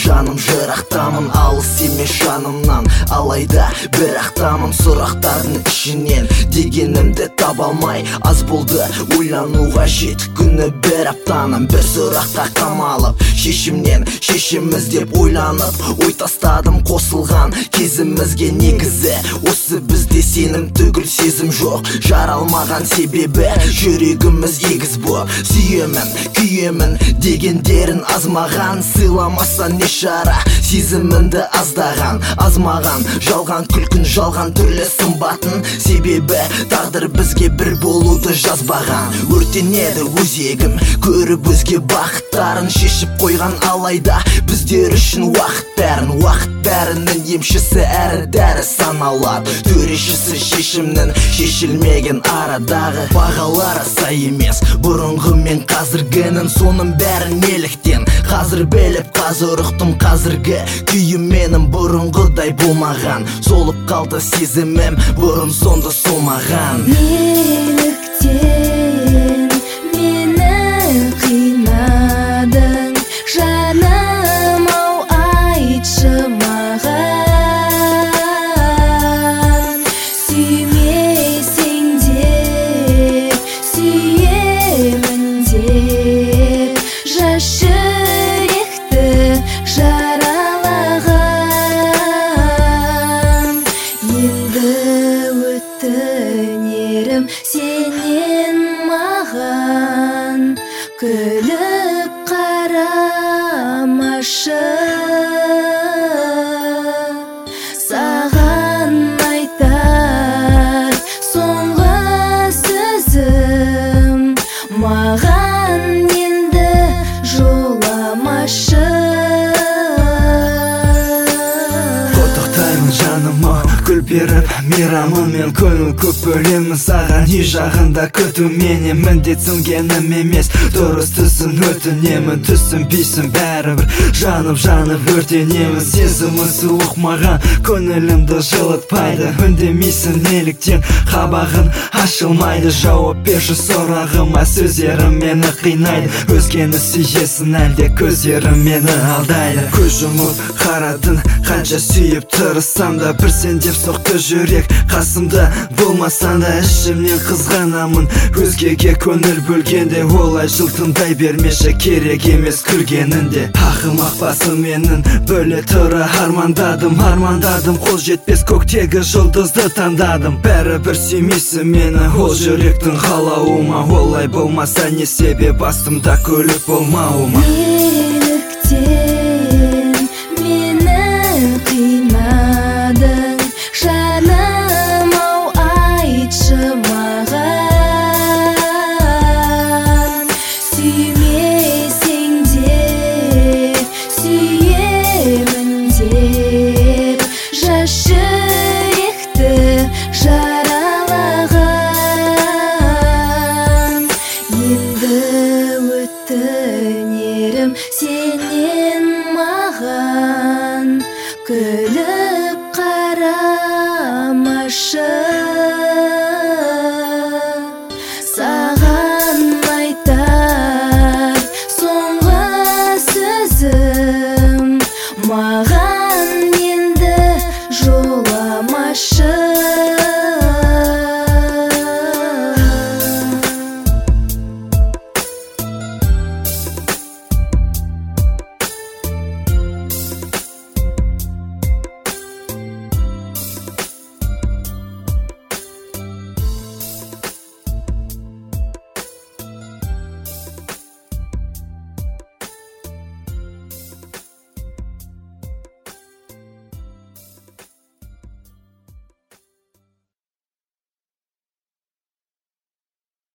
жаным жырақтамын, алыс емес жанымнан. Алайда бірақтамын сұрақтардың ішінен, дегенімді таба алмай аз болды ойлануға. 7 күні бір аптаным, бір сұраққа қамалып, шешімнен шешім іздеп ойланып, ой тастадым қосылған кезімізге. Негізі осы бізде сенім түгіл сезім жоқ, жаралмаған себебі жүрегіміз егіз боп. Сүйемін, күйемін дегендерін аз маған, сыйламасан не шара, сезімімді аздаған аз маған. Жалған күлкін, жалған түрлі сымбатын, себебі тағдыр бізге бір болуды жазбаған. Өртенеді өзегім көріп өзге бақыттарын, шешіп қойған алайда біздер үшін уақыт бәрінің емшісі әрі дәрі саналады. Төрешісі шешімнің шешілмеген арадағы бағалары сай емес бұрынғы мен қазіргінің, соның бәрі неліктен қазір біліп қазір ұқтым. Қазіргі күйім менің бұрынғыдай болмаған, солып қалды сезімім бұрын сонды солмаған. Неліктен мені қинадың жаным, ау айтшы маған. Сүймесең де сүйемін деп жас жүректі жаралаған. Енді өтінерім сенен маған, күліп қарамашы. Саған айтар соңғы сөзім, маған енді жоламашы. Құттықтаймын жаныма гүл беріп мейрамымен, көңіл көп бөлемін саған. Үй жағында күту менен міндетсінгенім емес, дұрыс түсін өтінемін. Түсінбейсің бәрібір жанып өртенемін. Сезімің суық маған көңілімді жылытпайды, үндемейсің неліктен қабағың ашылмайды. Жауап берші сұрағыма, сөздерім мені қинайды. Өзгені сүйесің әлде көздерім мені алдайды. Көз жұмып қарадың қанша сүйіп тұрсам да, бір сен деп соқты жүрек қасымда болмасаң да. Ішімнен қызғанамын өзгеге көңіл бөлгенде, олай жылтындай бермеші, керек емес күлгенінде. Ақымақ басым менің бөле тұра армандадым, қол жетпес көктегі жұлдызды таңдадым. Бәрібір сүймейсің мені ол жүректің қалауыма, олай болмаса не себеп астымда көлік болмауыма. Неліктен мені қинадың жаным, ау айтшы маған. Сүймесең де сүйемін деп жас жүректі жаралаған. Енді өтінерім сенен маған, күліп қарамашы. Саған айтар соңғы сөзім, маған